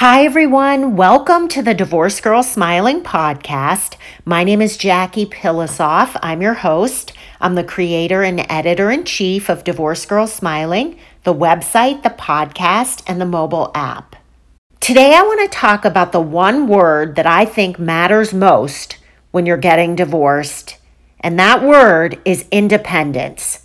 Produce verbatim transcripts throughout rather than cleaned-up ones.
Hi, everyone. Welcome to the Divorce Girl Smiling podcast. My name is Jackie Pilosoff. I'm your host. I'm the creator and editor-in-chief of Divorce Girl Smiling, the website, the podcast, and the mobile app. Today, I want to talk about the one word that I think matters most when you're getting divorced, and that word is independence.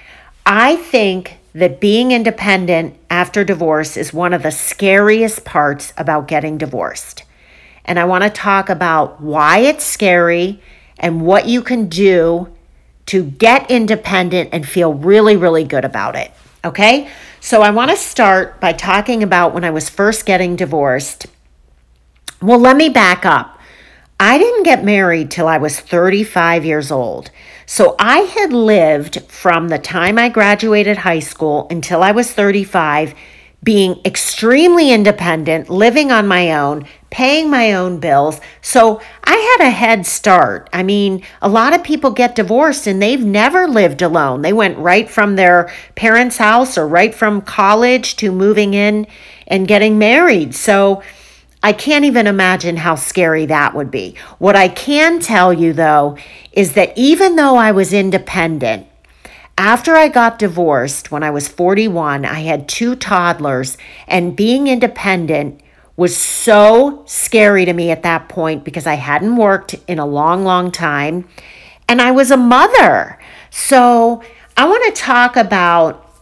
I think that being independent after divorce is one of the scariest parts about getting divorced. And I want to talk about why it's scary and what you can do to get independent and feel really, really good about it. Okay? So I want to start by talking about when I was first getting divorced. Well, let me back up. I didn't get married till I was thirty-five years old. So I had lived from the time I graduated high school until I was thirty-five, being extremely independent, living on my own, paying my own bills. So I had a head start. I mean, a lot of people get divorced and they've never lived alone. They went right from their parents' house or right from college to moving in and getting married. So I can't even imagine how scary that would be. What I can tell you, though, is that even though I was independent, after I got divorced when I was forty-one, I had two toddlers, and being independent was so scary to me at that point because I hadn't worked in a long, long time, and I was a mother. So I want to talk about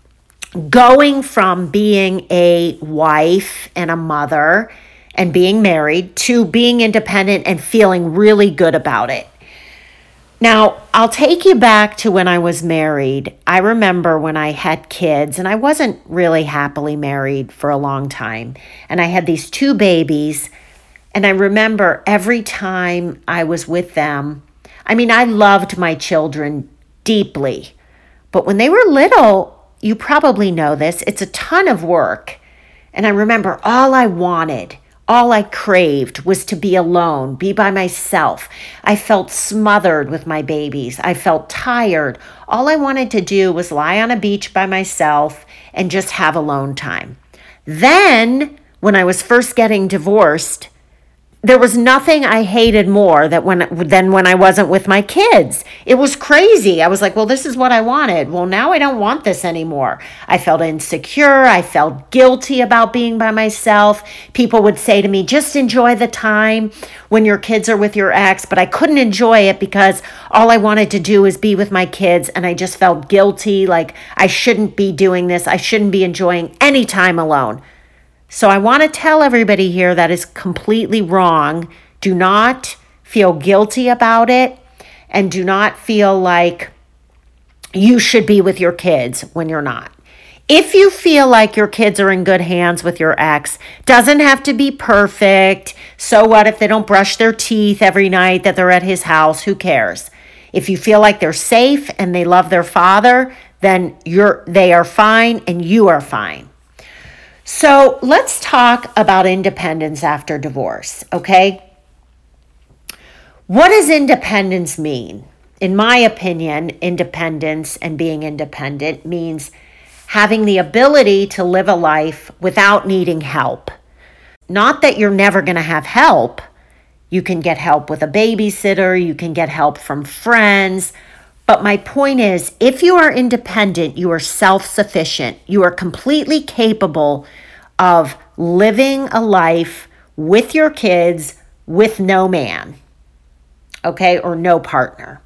going from being a wife and a mother and being married to being independent and feeling really good about it. Now, I'll take you back to when I was married. I remember when I had kids, and I wasn't really happily married for a long time. And I had these two babies, and I remember every time I was with them, I mean, I loved my children deeply. But when they were little, you probably know this, it's a ton of work. And I remember all I wanted, all I craved was to be alone, be by myself. I felt smothered with my babies. I felt tired. All I wanted to do was lie on a beach by myself and just have alone time. Then, when I was first getting divorced, there was nothing I hated more that when, than when I wasn't with my kids. It was crazy. I was like, well, this is what I wanted. Well, now I don't want this anymore. I felt insecure. I felt guilty about being by myself. People would say to me, just enjoy the time when your kids are with your ex. But I couldn't enjoy it because all I wanted to do is be with my kids. And I just felt guilty, like I shouldn't be doing this. I shouldn't be enjoying any time alone. So I want to tell everybody here that is completely wrong. Do not feel guilty about it, and do not feel like you should be with your kids when you're not. If you feel like your kids are in good hands with your ex, doesn't have to be perfect. So what if they don't brush their teeth every night that they're at his house? Who cares? If you feel like they're safe and they love their father, then you're they are fine and you are fine. So let's talk about independence after divorce, okay? What does independence mean? In my opinion, independence and being independent means having the ability to live a life without needing help. Not that you're never going to have help. You can get help with a babysitter, you can get help from friends. But my point is, if you are independent, you are self-sufficient. You are completely capable of living a life with your kids with no man, okay, or no partner.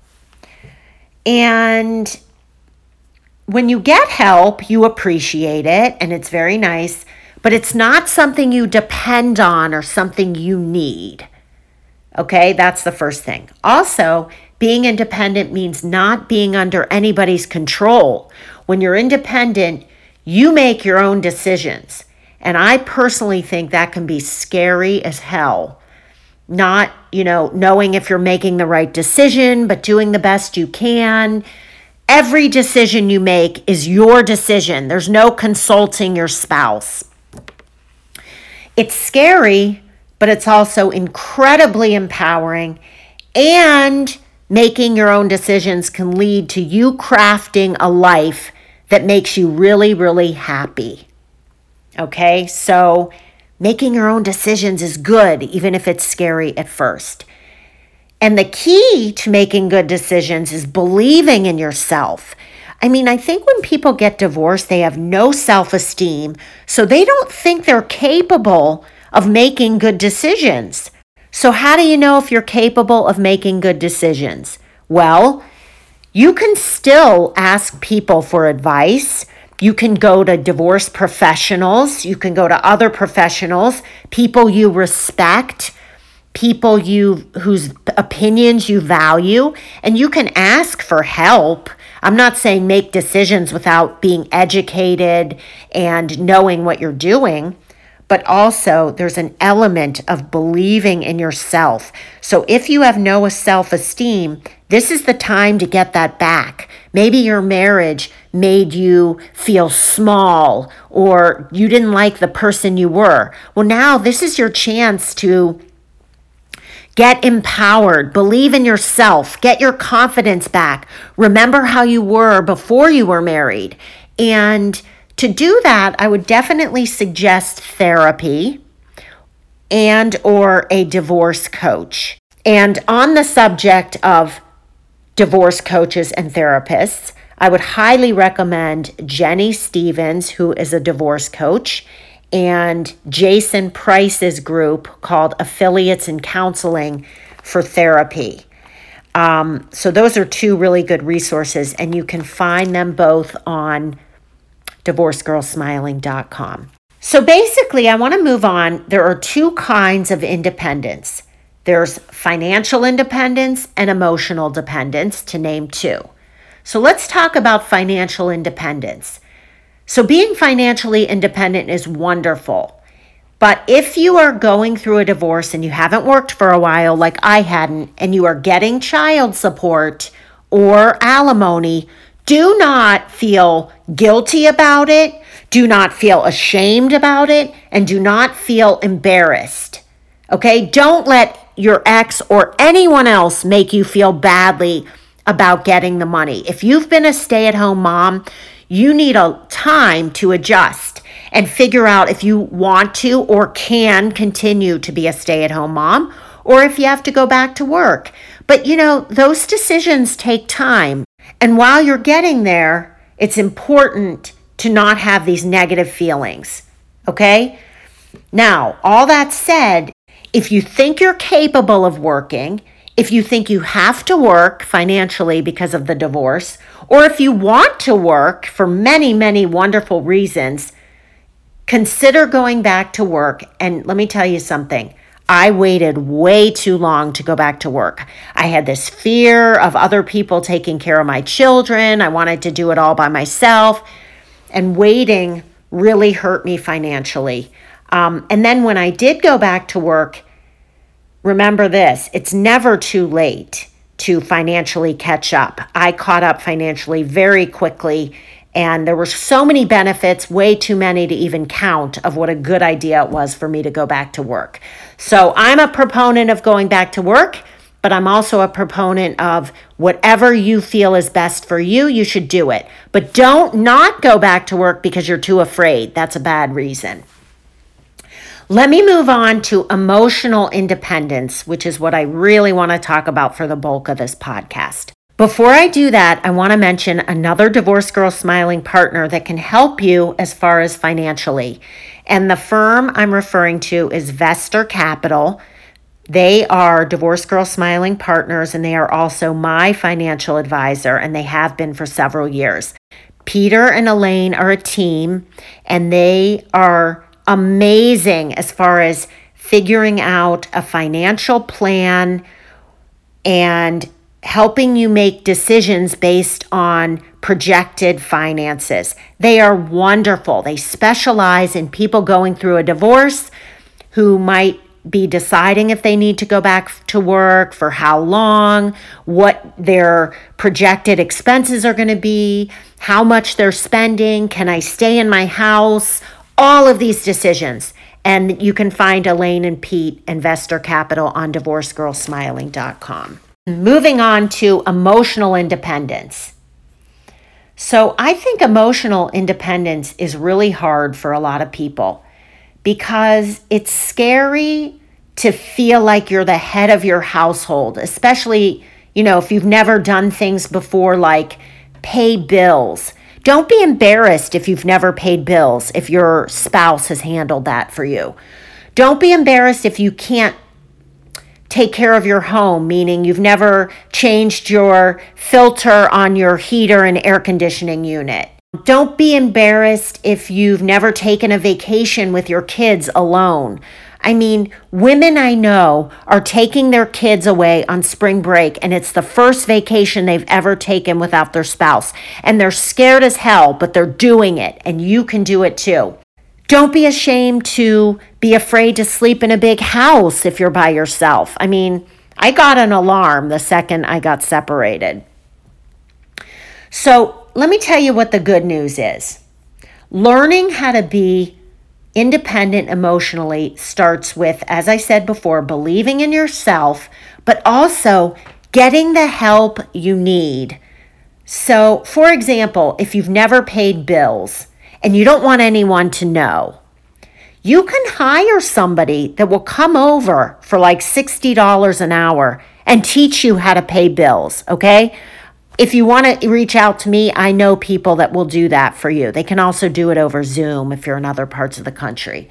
And when you get help, you appreciate it, and it's very nice, but it's not something you depend on or something you need. Okay, that's the first thing. Also, being independent means not being under anybody's control. When you're independent, you make your own decisions. And I personally think that can be scary as hell. Not, you know, knowing if you're making the right decision, but doing the best you can. Every decision you make is your decision. There's no consulting your spouse. It's scary, but it's also incredibly empowering, and making your own decisions can lead to you crafting a life that makes you really, really happy. Okay, so making your own decisions is good, even if it's scary at first. And the key to making good decisions is believing in yourself. I mean, I think when people get divorced, they have no self-esteem, so they don't think they're capable of making good decisions. So how do you know if you're capable of making good decisions? Well, you can still ask people for advice. You can go to divorce professionals. You can go to other professionals, people you respect, people you whose opinions you value, and you can ask for help. I'm not saying make decisions without being educated and knowing what you're doing, but also there's an element of believing in yourself. So if you have no self-esteem, this is the time to get that back. Maybe your marriage made you feel small or you didn't like the person you were. Well, now this is your chance to get empowered, believe in yourself, get your confidence back. Remember how you were before you were married. And to do that, I would definitely suggest therapy and or a divorce coach. And on the subject of divorce coaches and therapists, I would highly recommend Jenny Stevens, who is a divorce coach, and Jason Price's group called Affiliates in Counseling for Therapy. Um, so those are two really good resources, and you can find them both on divorce girl smiling dot com. So basically, I want to move on. There are two kinds of independence. There's financial independence and emotional dependence, to name two. So let's talk about financial independence. So being financially independent is wonderful. But if you are going through a divorce and you haven't worked for a while like I hadn't, and you are getting child support or alimony, do not feel guilty about it, do not feel ashamed about it, and do not feel embarrassed. Okay? Don't let your ex or anyone else make you feel badly about getting the money. If you've been a stay-at-home mom, you need a time to adjust and figure out if you want to or can continue to be a stay-at-home mom, or if you have to go back to work. But you know, those decisions take time. And while you're getting there, it's important to not have these negative feelings, okay? Now, all that said, if you think you're capable of working, if you think you have to work financially because of the divorce, or if you want to work for many, many wonderful reasons, consider going back to work. And let me tell you something. I waited way too long to go back to work. I had this fear of other people taking care of my children. I wanted to do it all by myself. And waiting really hurt me financially. Um, and then when I did go back to work, remember this, it's never too late to financially catch up. I caught up financially very quickly, and there were so many benefits, way too many to even count, of what a good idea it was for me to go back to work. So I'm a proponent of going back to work, but I'm also a proponent of whatever you feel is best for you, you should do it. But don't not go back to work because you're too afraid. That's a bad reason. Let me move on to emotional independence, which is what I really want to talk about for the bulk of this podcast. Before I do that, I want to mention another Divorce Girl Smiling partner that can help you as far as financially. And the firm I'm referring to is Vestor Capital. They are Divorce Girl Smiling partners, and they are also my financial advisor, and they have been for several years. Peter and Elaine are a team, and they are amazing as far as figuring out a financial plan and helping you make decisions based on projected finances. They are wonderful. They specialize in people going through a divorce who might be deciding if they need to go back to work, for how long, what their projected expenses are going to be, how much they're spending, can I stay in my house, all of these decisions. And you can find Elaine and Pete and Vestor Capital on divorce girl smiling dot com. Moving on to emotional independence. So I think emotional independence is really hard for a lot of people because it's scary to feel like you're the head of your household, especially, you know, if you've never done things before like pay bills. Don't be embarrassed if you've never paid bills, if your spouse has handled that for you. Don't be embarrassed if you can't take care of your home, meaning you've never changed your filter on your heater and air conditioning unit. Don't be embarrassed if you've never taken a vacation with your kids alone. I mean, women I know are taking their kids away on spring break, and it's the first vacation they've ever taken without their spouse. And they're scared as hell, but they're doing it, and you can do it too. Don't be ashamed to be afraid to sleep in a big house if you're by yourself. I mean, I got an alarm the second I got separated. So let me tell you what the good news is. Learning how to be independent emotionally starts with, as I said before, believing in yourself, but also getting the help you need. So, for example, if you've never paid bills and you don't want anyone to know, you can hire somebody that will come over for like sixty dollars an hour and teach you how to pay bills, okay? If you want to reach out to me, I know people that will do that for you. They can also do it over Zoom if you're in other parts of the country.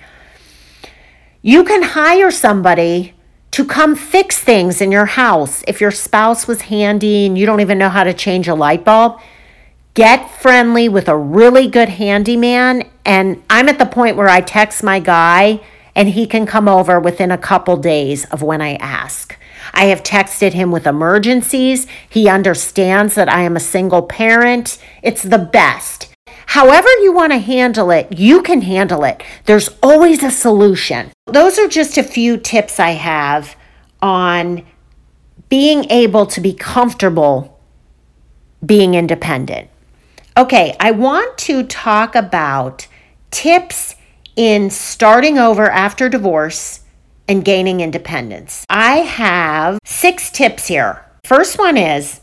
You can hire somebody to come fix things in your house. If your spouse was handy and you don't even know how to change a light bulb, get friendly with a really good handyman. And I'm at the point where I text my guy and he can come over within a couple days of when I ask. I have texted him with emergencies. He understands that I am a single parent. It's the best. However you want to handle it, you can handle it. There's always a solution. Those are just a few tips I have on being able to be comfortable being independent. Okay, I want to talk about tips in starting over after divorce and gaining independence. I have six tips here. First one is,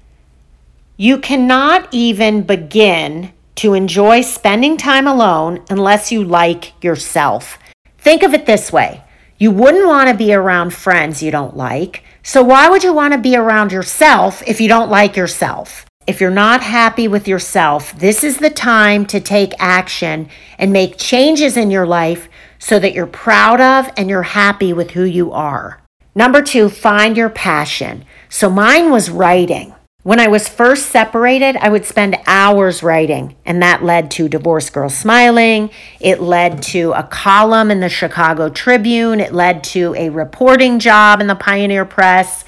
you cannot even begin to enjoy spending time alone unless you like yourself. Think of it this way. You wouldn't want to be around friends you don't like. So why would you want to be around yourself if you don't like yourself? If you're not happy with yourself, this is the time to take action and make changes in your life so that you're proud of and you're happy with who you are. Number two, find your passion. So mine was writing. When I was first separated, I would spend hours writing, and that led to Divorce Girl Smiling. It led to a column in the Chicago Tribune. It led to a reporting job in the Pioneer Press.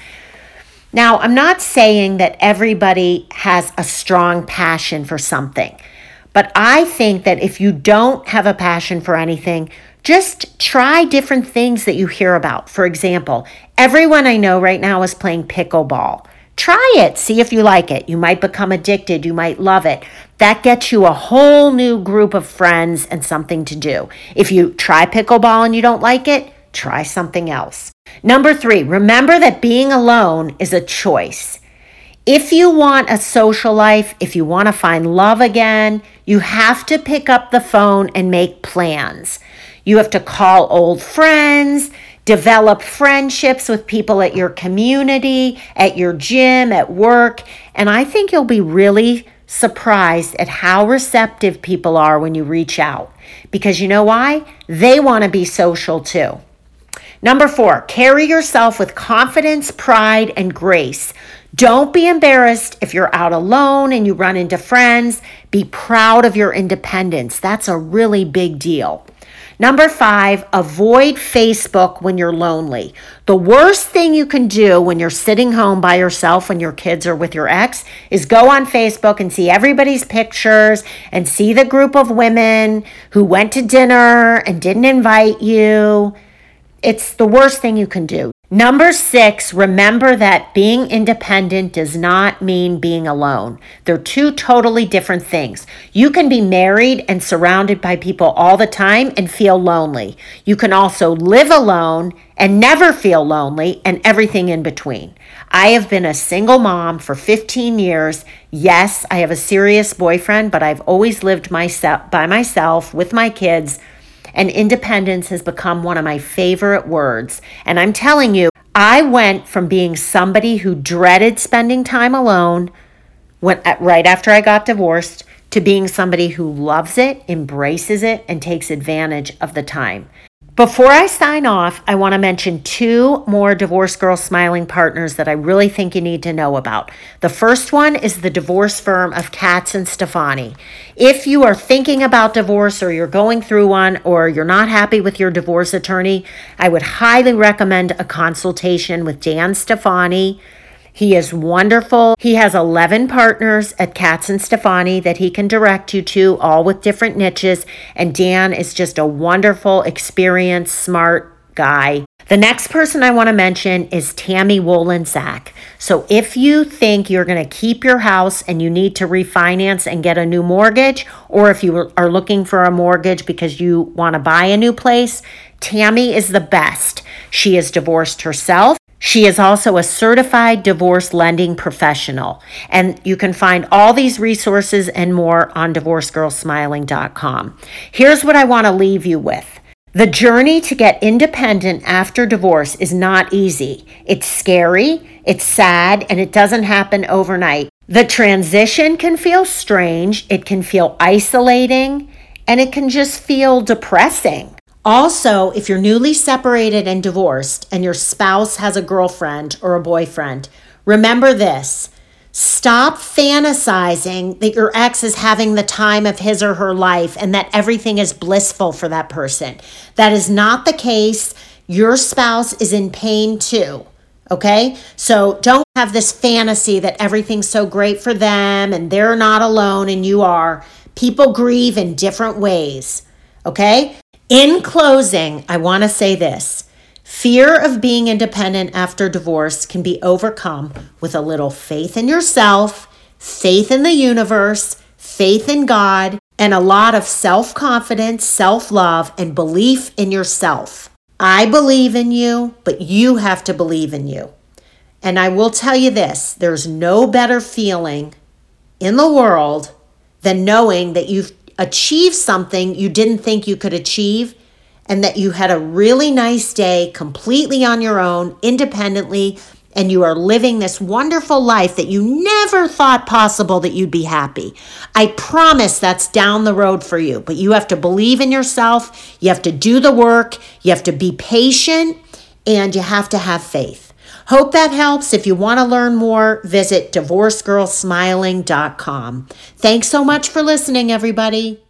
Now, I'm not saying that everybody has a strong passion for something, but I think that if you don't have a passion for anything, just try different things that you hear about. For example, everyone I know right now is playing pickleball. Try it. See if you like it. You might become addicted. You might love it. That gets you a whole new group of friends and something to do. If you try pickleball and you don't like it, try something else. Number three, remember that being alone is a choice. If you want a social life, if you want to find love again, you have to pick up the phone and make plans. You have to call old friends, develop friendships with people at your community, at your gym, at work. And I think you'll be really surprised at how receptive people are when you reach out. Because you know why? They want to be social too. Number four, carry yourself with confidence, pride, and grace. Don't be embarrassed if you're out alone and you run into friends. Be proud of your independence. That's a really big deal. Number five, avoid Facebook when you're lonely. The worst thing you can do when you're sitting home by yourself when your kids are with your ex is go on Facebook and see everybody's pictures and see the group of women who went to dinner and didn't invite you. It's the worst thing you can do. Number six, remember that being independent does not mean being alone. They're two totally different things. You can be married and surrounded by people all the time and feel lonely. You can also live alone and never feel lonely, and everything in between. I have been a single mom for fifteen years. Yes, I have a serious boyfriend, but I've always lived myself by myself with my kids. and independence has become one of my favorite words. And I'm telling you, I went from being somebody who dreaded spending time alone when, right after I got divorced to being somebody who loves it, embraces it, and takes advantage of the time. Before I sign off, I want to mention two more Divorce Girl Smiling partners that I really think you need to know about. The first one is the divorce firm of Katz and Stefani. If you are thinking about divorce or you're going through one or you're not happy with your divorce attorney, I would highly recommend a consultation with Dan Stefani. He is wonderful. He has eleven partners at Katz and Stefani that he can direct you to, all with different niches. And Dan is just a wonderful, experienced, smart guy. The next person I want to mention is Tammy Wolenzak. So if you think you're going to keep your house and you need to refinance and get a new mortgage, or if you are looking for a mortgage because you want to buy a new place, Tammy is the best. She is divorced herself. She is also a certified divorce lending professional, and you can find all these resources and more on divorce girl smiling dot com. Here's what I want to leave you with. The journey to get independent after divorce is not easy. It's scary, it's sad, and it doesn't happen overnight. The transition can feel strange, it can feel isolating, and it can just feel depressing. Also, if you're newly separated and divorced and your spouse has a girlfriend or a boyfriend, remember this. Stop fantasizing that your ex is having the time of his or her life and that everything is blissful for that person. That is not the case. Your spouse is in pain too. Okay? So don't have this fantasy that everything's so great for them and they're not alone and you are. People grieve in different ways. Okay? In closing, I want to say this. Fear of being independent after divorce can be overcome with a little faith in yourself, faith in the universe, faith in God, and a lot of self-confidence, self-love, and belief in yourself. I believe in you, but you have to believe in you. And I will tell you this, there's no better feeling in the world than knowing that you've achieve something you didn't think you could achieve and that you had a really nice day completely on your own, independently, and you are living this wonderful life that you never thought possible that you'd be happy. I promise that's down the road for you, but you have to believe in yourself, you have to do the work, you have to be patient, and you have to have faith. Hope that helps. If you want to learn more, visit divorce girl smiling dot com. Thanks so much for listening, everybody.